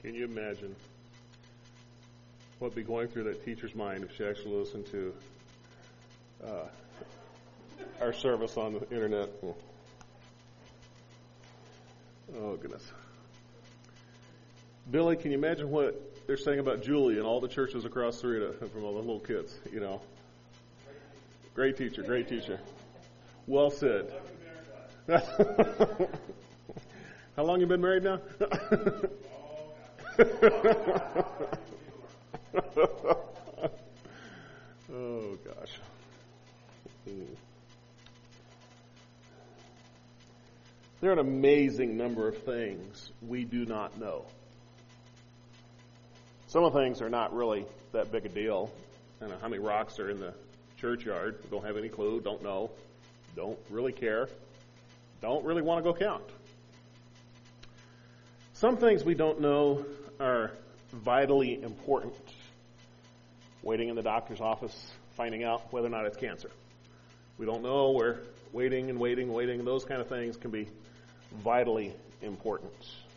Can you imagine what would be going through that teacher's mind if she actually listened to our service on the internet? Oh, goodness. Billy, can you imagine what they're saying about Julie and all the churches across Sarita from all the little kids, you know? Great teacher, great teacher. Well said. How long you been married now? Oh, gosh. There are an amazing number of things we do not know. Some of the things are not really that big a deal. I don't know how many rocks are in the churchyard. Don't have any clue, don't know, don't really care, don't really want to go count. Some things we don't know are vitally important. Waiting in the doctor's office, finding out whether or not it's cancer. We don't know, we're waiting and waiting and waiting. Those kind of things can be vitally important.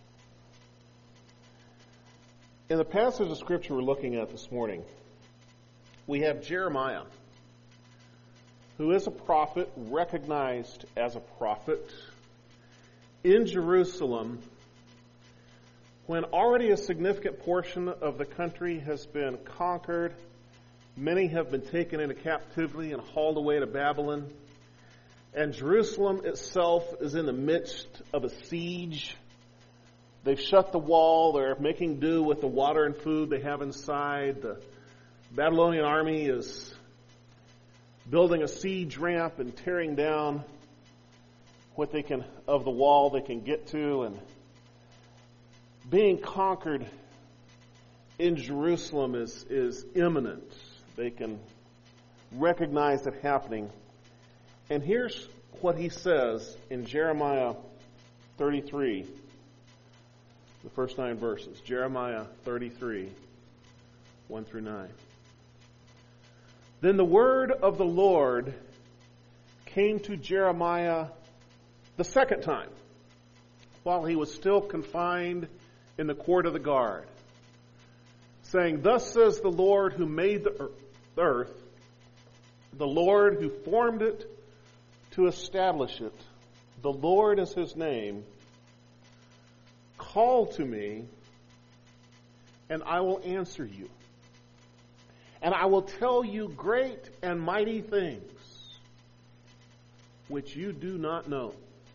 In the passage of Scripture we're looking at this morning, we have Jeremiah, who is a prophet, recognized as a prophet, in Jerusalem when already a significant portion of the country has been conquered. Many have been taken into captivity and hauled away to Babylon. And Jerusalem itself is in the midst of a siege. They've shut the wall. They're making do with the water and food they have inside. The Babylonian army is building a siege ramp and tearing down what they can of the wall they can get to. And being conquered in Jerusalem is imminent. They can recognize it happening. And here's what he says in Jeremiah 33, the first 9 verses. Jeremiah 33, 1 through 9. Then the word of the Lord came to Jeremiah the second time, while he was still confined in the court of the guard, saying, Thus says the Lord who made the earth, the Lord who formed it to establish it, the Lord is his name. Call to me, and I will answer you. And I will tell you great and mighty things which you do not know.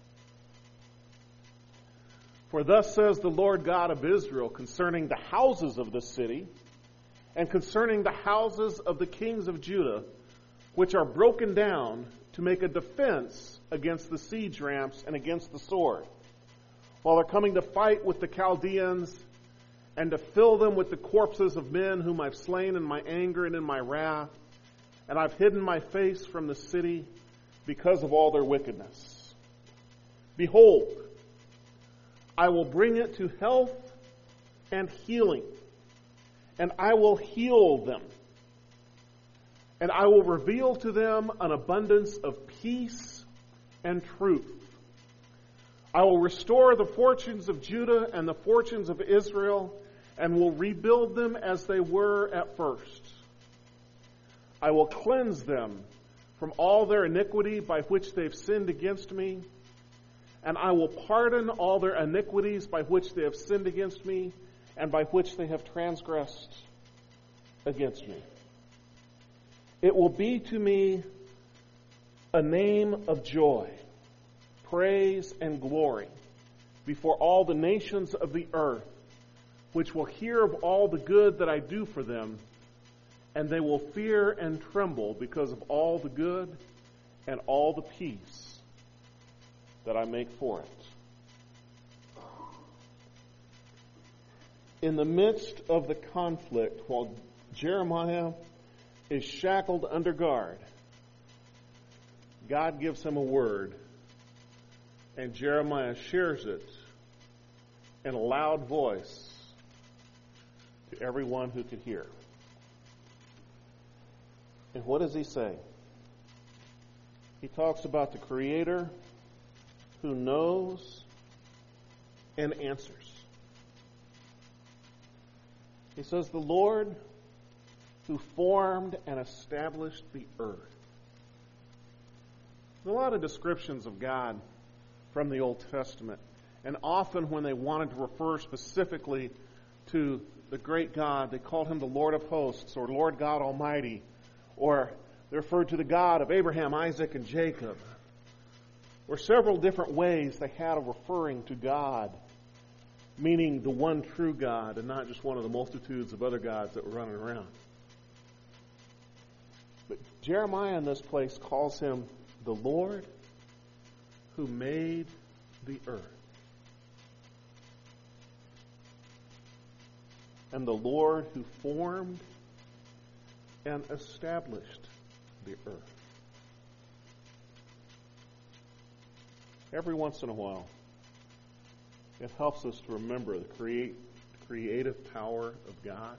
For thus says the Lord God of Israel concerning the houses of this city, and concerning the houses of the kings of Judah, which are broken down to make a defense against the siege ramps and against the sword, while they're coming to fight with the Chaldeans, and to fill them with the corpses of men whom I've slain in my anger and in my wrath, and I've hidden my face from the city because of all their wickedness. Behold, I will bring it to health and healing, and I will heal them. And I will reveal to them an abundance of peace and truth. I will restore the fortunes of Judah and the fortunes of Israel, and will rebuild them as they were at first. I will cleanse them from all their iniquity by which they've sinned against me, and I will pardon all their iniquities by which they have sinned against me, and by which they have transgressed against me. It will be to me a name of joy, praise, and glory before all the nations of the earth, which will hear of all the good that I do for them, and they will fear and tremble because of all the good and all the peace that I make for it. In the midst of the conflict, while Jeremiah is shackled under guard, God gives him a word, and Jeremiah shares it in a loud voice to everyone who could hear. And what does he say? He talks about the Creator who knows and answers. He says, the Lord who formed and established the earth. There's a lot of descriptions of God from the Old Testament. And often when they wanted to refer specifically to the great God, they called him the Lord of hosts or Lord God Almighty. Or they referred to the God of Abraham, Isaac, and Jacob. Or several different ways they had of referring to God, meaning the one true God and not just one of the multitudes of other gods that were running around. But Jeremiah in this place calls him the Lord who made the earth. And the Lord who formed and established the earth. Every once in a while, it helps us to remember the creative power of God.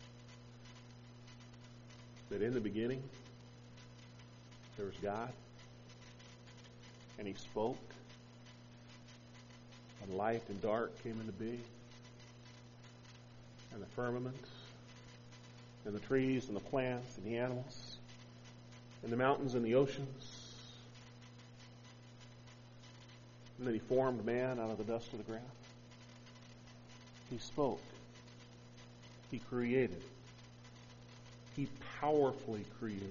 That in the beginning, there was God, and He spoke, and light and dark came into being, and the firmament, and the trees, and the plants, and the animals, and the mountains, and the oceans. And then He formed man out of the dust of the ground. He spoke. He created. He powerfully created.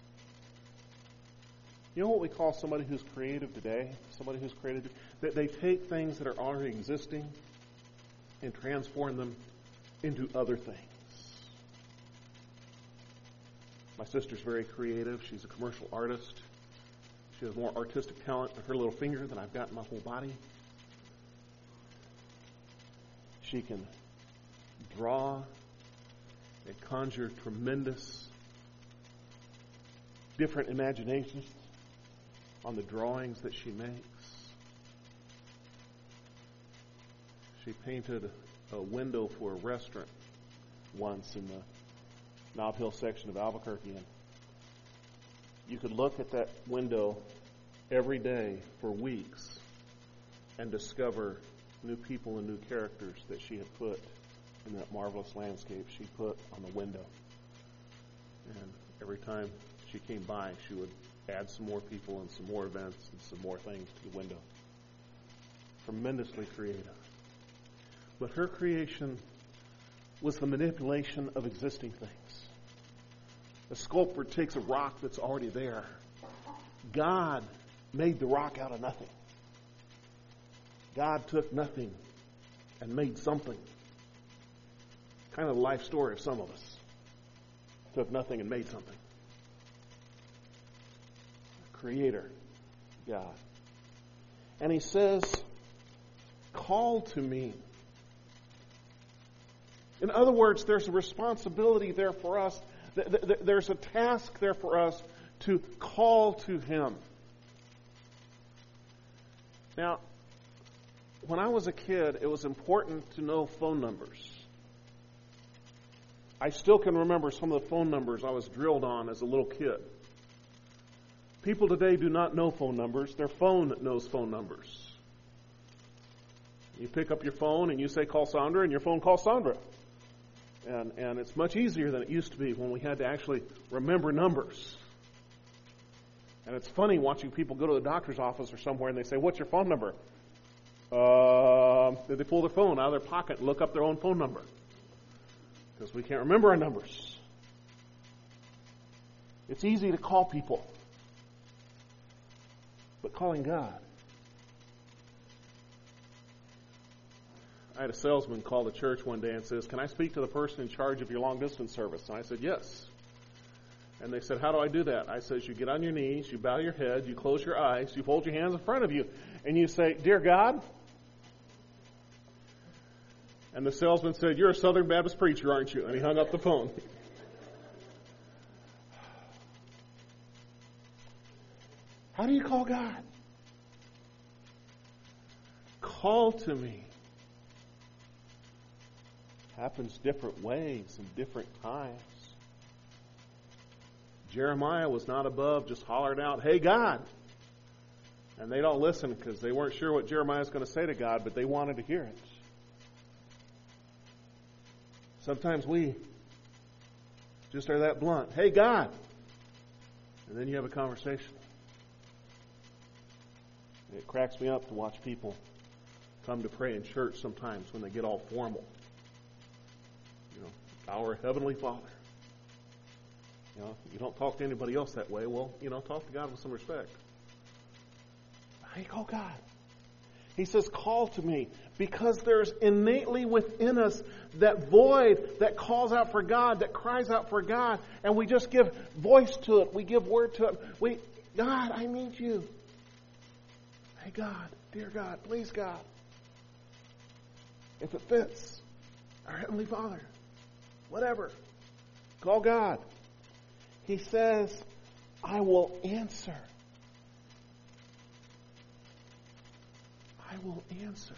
You know what we call somebody who's creative today? Somebody who's creative. That they take things that are already existing and transform them into other things. My sister's very creative. She's a commercial artist. She has more artistic talent in her little finger than I've got in my whole body. She can draw and conjure tremendous different imaginations on the drawings that she makes. She painted a window for a restaurant once in the Nob Hill section of Albuquerque. And you could look at that window every day for weeks and discover new people and new characters that she had put in that marvelous landscape she put on the window. And every time she came by, she would add some more people and some more events and some more things to the window. Tremendously creative. But her creation was the manipulation of existing things. A sculptor takes a rock that's already there. God made the rock out of nothing. God took nothing and made something. Kind of the life story of some of us. Took nothing and made something. Creator, God. And He says, call to me. In other words, there's a responsibility there for us. There's a task there for us to call to Him. Now, when I was a kid, it was important to know phone numbers. I still can remember some of the phone numbers I was drilled on as a little kid. People today do not know phone numbers. Their phone knows phone numbers. You pick up your phone and you say, call Sandra, and your phone calls Sandra. And it's much easier than it used to be when we had to actually remember numbers. And it's funny watching people go to the doctor's office or somewhere and they say, what's your phone number? They pull their phone out of their pocket and look up their own phone number. Because we can't remember our numbers. It's easy to call people. But calling God. I had a salesman call the church one day and says, can I speak to the person in charge of your long distance service? And I said, yes. And they said, how do I do that? I said, you get on your knees, you bow your head, you close your eyes, you fold your hands in front of you, and you say, Dear God. And the salesman said, you're a Southern Baptist preacher, aren't you? And he hung up the phone. How do you call God? Call to me. Happens different ways and different times. Jeremiah was not above just hollering out, hey, God. And they don't listen because they weren't sure what Jeremiah was going to say to God, but they wanted to hear it. Sometimes we just are that blunt. Hey, God. And then you have a conversation. It cracks me up to watch people come to pray in church sometimes when they get all formal. Our Heavenly Father. You don't talk to anybody else that way. Well, talk to God with some respect. How you call God? He says, call to me, because there's innately within us that void that calls out for God, that cries out for God, and we just give voice to it. We give word to it. God, I need you. Hey, God, dear God, please, God. If it fits, our Heavenly Father, whatever, call God. He says, I will answer. I will answer.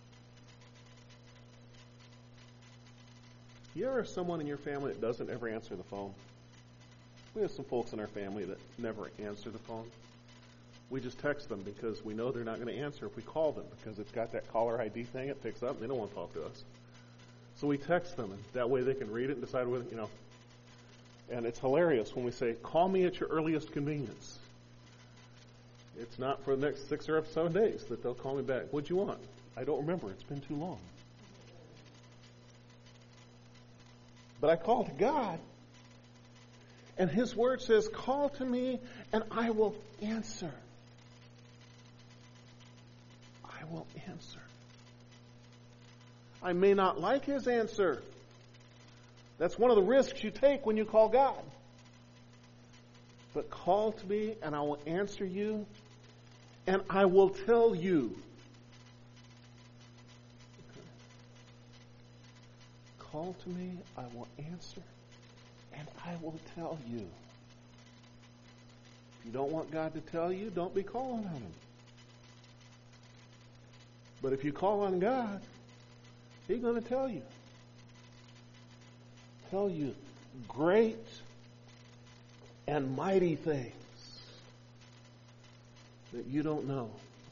You ever have someone in your family that doesn't ever answer the phone? We have some folks in our family that never answer the phone. We just text them because we know they're not going to answer if we call them, because it's got that caller ID thing. It picks up and they don't want to talk to us. So we text them, and that way they can read it and decide whether, And it's hilarious when we say, call me at your earliest convenience. It's not for the next 6 or 7 days that they'll call me back. What'd you want? I don't remember. It's been too long. But I call to God, and His Word says, call to me, and I will answer. I will answer. I may not like His answer. That's one of the risks you take when you call God. But call to me, and I will answer you, and I will tell you. Okay. Call to me, I will answer, and I will tell you. If you don't want God to tell you, don't be calling on Him. But if you call on God, He's going to tell you. Tell you great and mighty things that you don't know.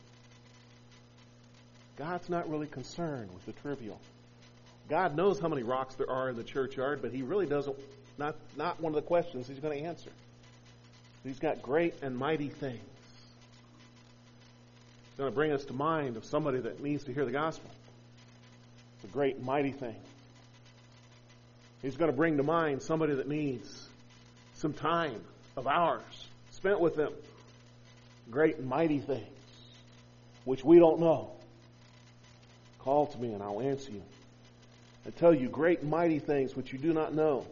God's not really concerned with the trivial. God knows how many rocks there are in the churchyard, but He really doesn't, not one of the questions He's going to answer. He's got great and mighty things. He's going to bring us to mind of somebody that needs to hear the gospel. It's a great and mighty thing. He's going to bring to mind somebody that needs some time of ours spent with them. Great and mighty things, which we don't know. Call to me and I'll answer you. I tell you great and mighty things which you do not know.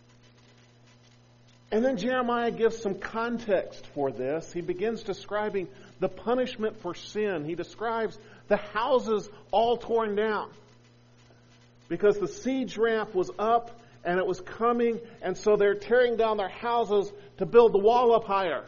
And then Jeremiah gives some context for this. He begins describing the punishment for sin. He describes the houses all torn down, because the siege ramp was up and it was coming, and so they're tearing down their houses to build the wall up higher.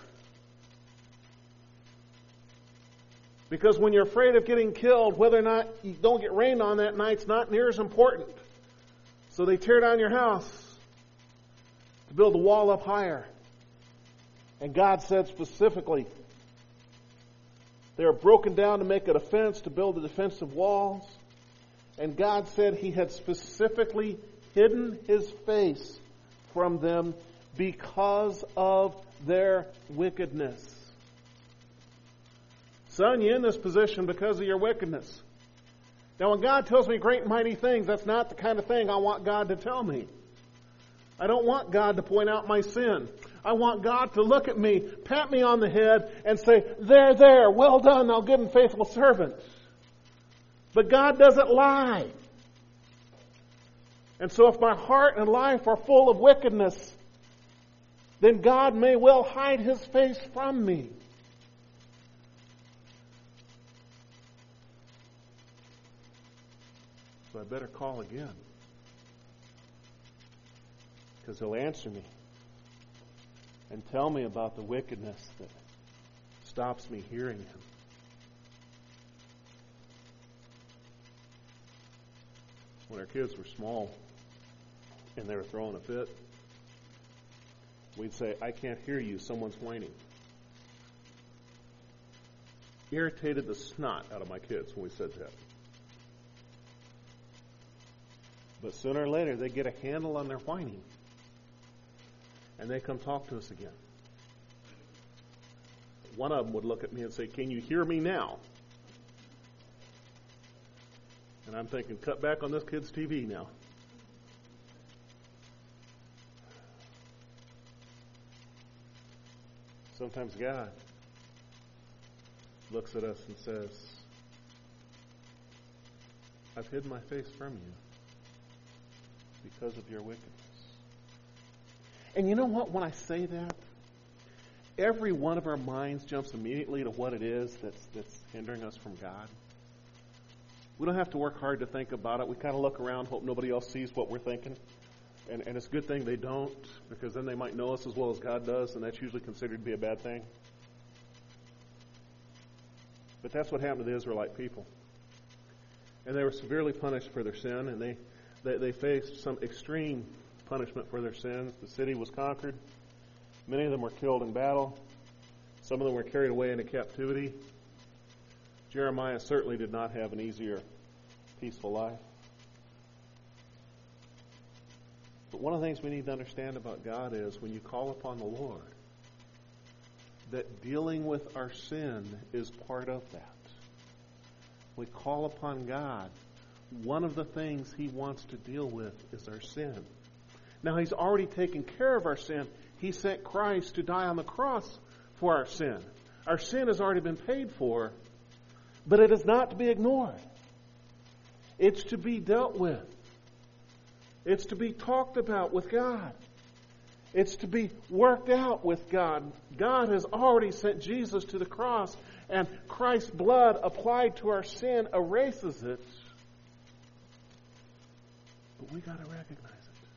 Because when you're afraid of getting killed, whether or not you don't get rained on that night's not near as important. So they tear down your house to build the wall up higher. And God said specifically, they are broken down to make a defense, to build the defensive walls. And God said He had specifically hidden His face from them because of their wickedness. Son, you're in this position because of your wickedness. Now, when God tells me great and mighty things, that's not the kind of thing I want God to tell me. I don't want God to point out my sin. I want God to look at me, pat me on the head, and say, there, well done, thou good and faithful servant. But God doesn't lie. And so if my heart and life are full of wickedness, then God may well hide His face from me. So I better call again, because He'll answer me and tell me about the wickedness that stops me hearing Him. When our kids were small and they were throwing a fit, we'd say, I can't hear you, someone's whining. Irritated the snot out of my kids when we said that. But sooner or later, they get a handle on their whining. And they come talk to us again. One of them would look at me and say, "Can you hear me now?" And I'm thinking, cut back on this kid's TV now. Sometimes God looks at us and says, "I've hid my face from you because of your wickedness." And you know what? When I say that, every one of our minds jumps immediately to what it is that's hindering us from God. We don't have to work hard to think about it. We kind of look around, hope nobody else sees what we're thinking. And it's a good thing they don't, because then they might know us as well as God does, and that's usually considered to be a bad thing. But that's what happened to the Israelite people. And they were severely punished for their sin, and they faced some extreme punishment for their sins. The city was conquered. Many of them were killed in battle. Some of them were carried away into captivity. Jeremiah certainly did not have an easier, peaceful life. But one of the things we need to understand about God is when you call upon the Lord, that dealing with our sin is part of that. We call upon God. One of the things He wants to deal with is our sin. Now, He's already taken care of our sin. He sent Christ to die on the cross for our sin. Our sin has already been paid for, but it is not to be ignored. It's to be dealt with. It's to be talked about with God. It's to be worked out with God. God has already sent Jesus to the cross, and Christ's blood applied to our sin erases it. But we got to recognize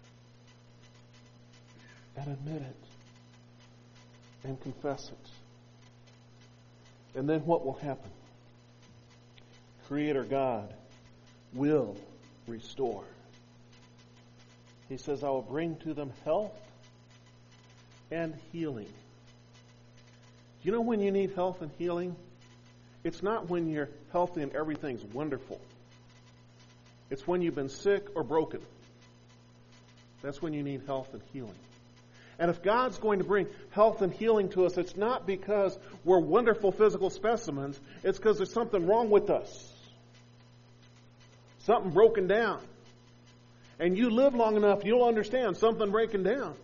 it and admit it and confess it. And then what will happen? Creator God will restore. He says, "I will bring to them health and healing." You know when you need health and healing? It's not when you're healthy and everything's wonderful. It's when you've been sick or broken. That's when you need health and healing. And if God's going to bring health and healing to us, it's not because we're wonderful physical specimens. It's because there's something wrong with us. Something broken down. And you live long enough, you'll understand something breaking down.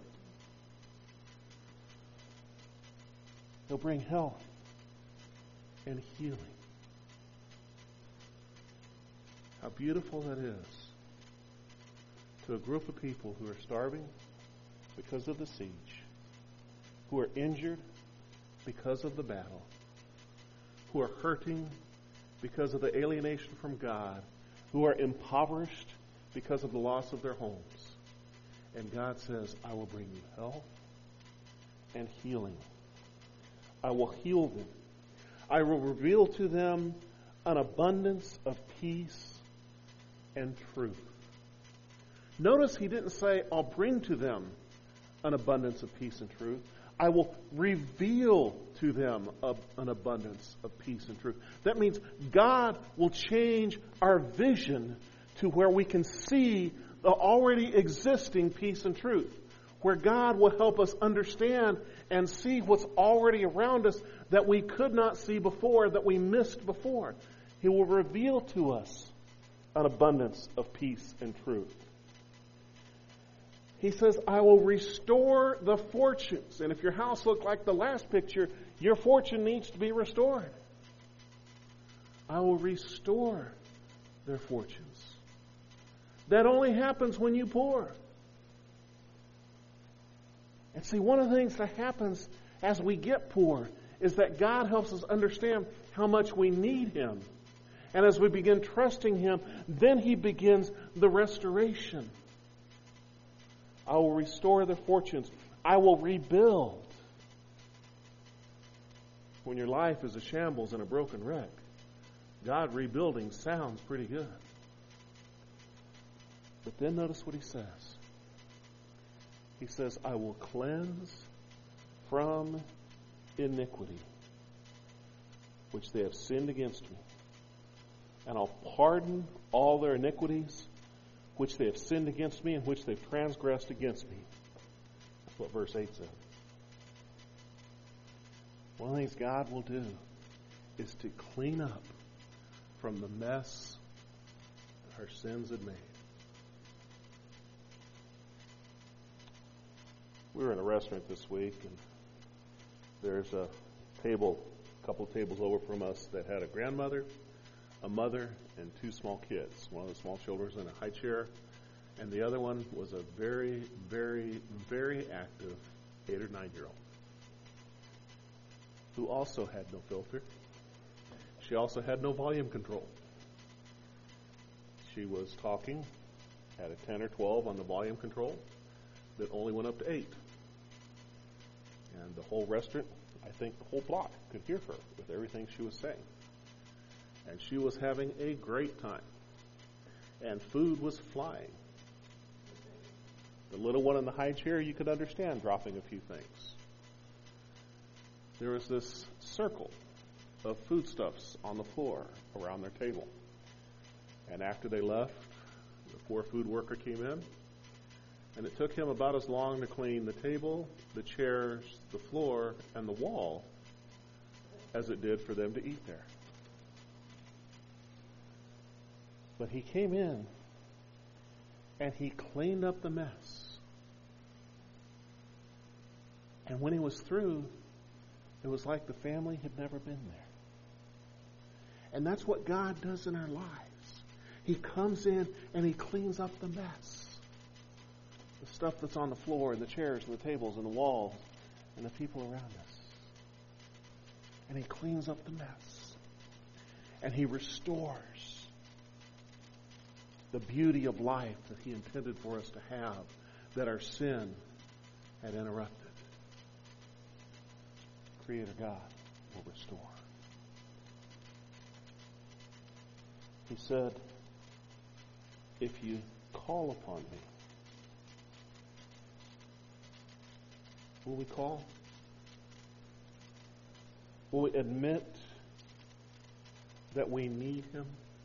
He'll bring health and healing. How beautiful that is to a group of people who are starving because of the siege, who are injured because of the battle, who are hurting because of the alienation from God, who are impoverished because of the loss of their homes. And God says, "I will bring you health and healing. I will heal them. I will reveal to them an abundance of peace and truth." Notice He didn't say, "I'll bring to them an abundance of peace and truth." I will reveal to them an abundance of peace and truth. That means God will change our vision to where we can see the already existing peace and truth. Where God will help us understand and see what's already around us that we could not see before, that we missed before. He will reveal to us an abundance of peace and truth. He says, "I will restore the fortunes." And if your house looked like the last picture, your fortune needs to be restored. I will restore their fortunes. That only happens when you pour. And see, one of the things that happens as we get poor is that God helps us understand how much we need Him. And as we begin trusting Him, then He begins the restoration. I will restore their fortunes. I will rebuild. When your life is a shambles and a broken wreck, God rebuilding sounds pretty good. But then notice what He says. He says, "I will cleanse from iniquity, which they have sinned against me. And I'll pardon all their iniquities which they have sinned against me, and which they've transgressed against me. That's what verse 8 said. One of the things God will do is to clean up from the mess that our sins had made. We were in a restaurant this week, and there's a couple of tables over from us that had a grandmother, a mother, and two small kids. One of the small children was in a high chair, and the other one was a very, very, very active 8 or 9-year-old who also had no filter. She also had no volume control. She was talking, had a 10 or 12 on the volume control that only went up to 8. And the whole restaurant, I think the whole block, could hear her with everything she was saying. And she was having a great time. And food was flying. The little one in the high chair, you could understand dropping a few things. There was this circle of foodstuffs on the floor around their table. And after they left, the poor food worker came in, and it took him about as long to clean the table, the chairs, the floor, and the wall as it did for them to eat there. But he came in, and he cleaned up the mess. And when he was through, it was like the family had never been there. And that's what God does in our lives. He comes in and He cleans up the mess. The stuff that's on the floor and the chairs and the tables and the walls and the people around us. And He cleans up the mess. And He restores the beauty of life that He intended for us to have, that our sin had interrupted. Creator God will restore. He said, if you call upon me, will we call? Will we admit that we need Him?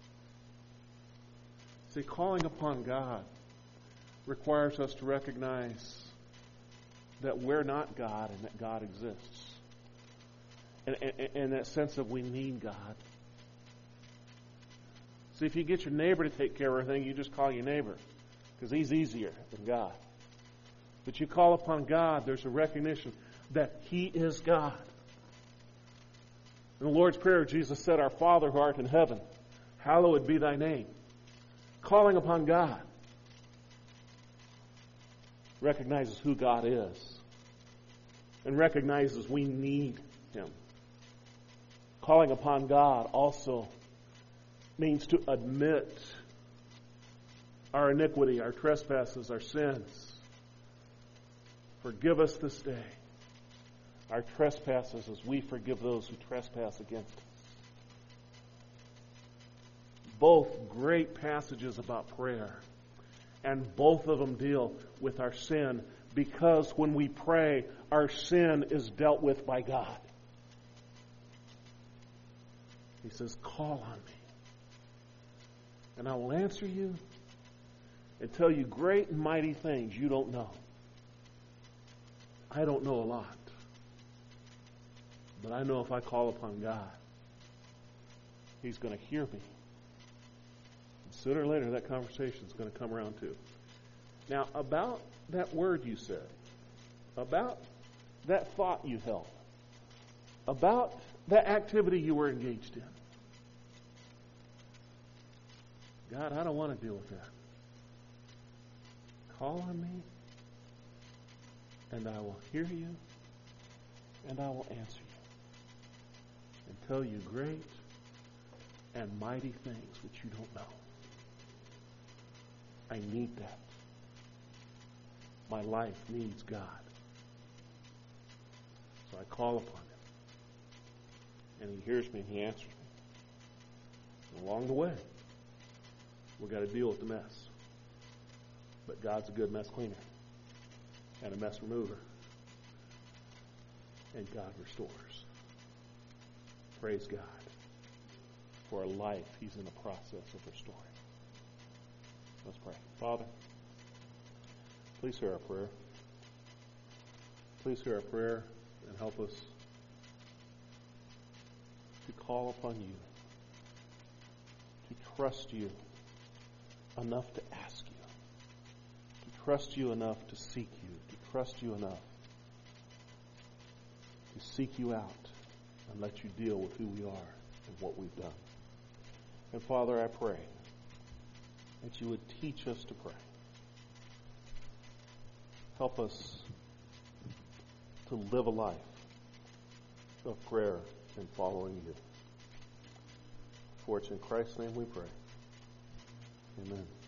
See, calling upon God requires us to recognize that we're not God and that God exists. And that sense of we need God. See, if you get your neighbor to take care of everything, you just call your neighbor because he's easier than God. But you call upon God, there's a recognition that He is God. In the Lord's Prayer, Jesus said, Our Father who art in heaven, hallowed be thy name. Calling upon God recognizes who God is and recognizes we need Him. Calling upon God also means to admit our iniquity, our trespasses, our sins. Forgive us this day our trespasses as we forgive those who trespass against us. Both great passages about prayer, and both of them deal with our sin, because when we pray, our sin is dealt with by God. He says, call on me, and I will answer you and tell you great and mighty things you don't know. I don't know a lot, but I know if I call upon God, He's going to hear me. And sooner or later, that conversation is going to come around too. Now, about that word you said, about that thought you held, about that activity you were engaged in. God, I don't want to deal with that. Call on me, and I will hear you, and I will answer you, and tell you great and mighty things which you don't know. I need that. My life needs God. So I call upon Him, and He hears me and He answers me. And along the way, we've got to deal with the mess. But God's a good mess cleaner and a mess remover. And God restores. Praise God for a life He's in the process of restoring. Let's pray. Father, please hear our prayer. Please hear our prayer and help us to call upon you, to trust you enough to ask you, to trust you enough to seek you, to trust you enough to seek you out and let you deal with who we are and what we've done. And Father, I pray that you would teach us to pray. Help us to live a life of prayer and following you. For it's in Christ's name we pray. Amen.